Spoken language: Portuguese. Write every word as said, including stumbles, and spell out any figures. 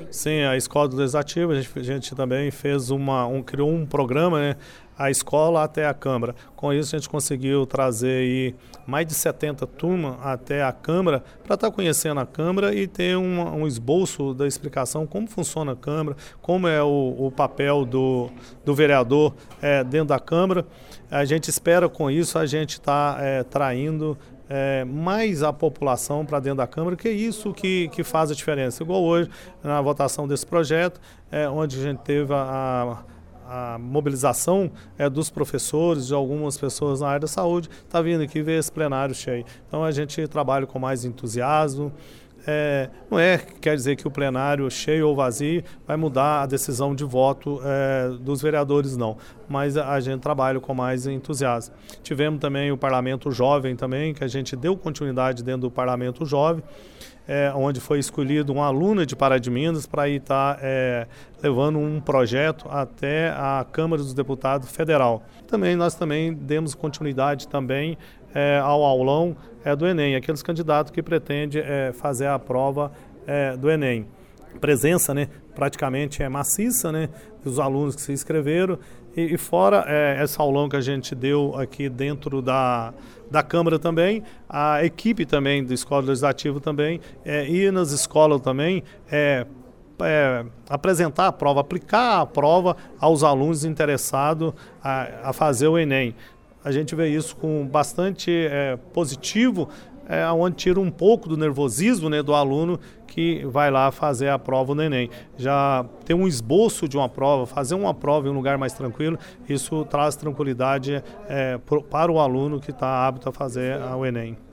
Sim, a Escola do Legislativo, a gente, a gente também fez uma, um, criou um programa, né? A escola até a Câmara. Com isso a gente conseguiu trazer aí mais de setenta turmas até a Câmara para estar conhecendo a Câmara e ter um, um esboço da explicação como funciona a Câmara, como é o, o papel do, do vereador é, dentro da Câmara. A gente espera com isso a gente estar é, traindo É, mais a população para dentro da Câmara, que é isso que, que faz a diferença. Igual hoje, na votação desse projeto, é, onde a gente teve a, a, a mobilização é, dos professores, de algumas pessoas na área da saúde, está vindo aqui ver esse plenário cheio. Então a gente trabalha com mais entusiasmo. É, não é, quer dizer que o plenário cheio ou vazio vai mudar a decisão de voto é, dos vereadores, não. Mas a, a gente trabalha com mais entusiasmo. Tivemos também o Parlamento Jovem também, que a gente deu continuidade dentro do Parlamento Jovem, é, onde foi escolhido uma aluna de Pará de Minas para ir estar é, levando um projeto até a Câmara dos Deputados Federal. Também nós também demos continuidade também é, ao aulão é, do Enem, aqueles candidatos que pretendem é, fazer a prova é, do Enem. Presença, né, praticamente é maciça, né, dos alunos que se inscreveram e, e fora é, esse aulão que a gente deu aqui dentro da, da Câmara também, a equipe também da Escola Legislativa também, é, ir nas escolas também, é, É, apresentar a prova, aplicar a prova aos alunos interessados a, a fazer o Enem. A gente vê isso com bastante é, positivo, é, onde tira um pouco do nervosismo, né, do aluno que vai lá fazer a prova no Enem. Já ter um esboço de uma prova, fazer uma prova em um lugar mais tranquilo, isso traz tranquilidade é, para o aluno que está apto a fazer o Enem.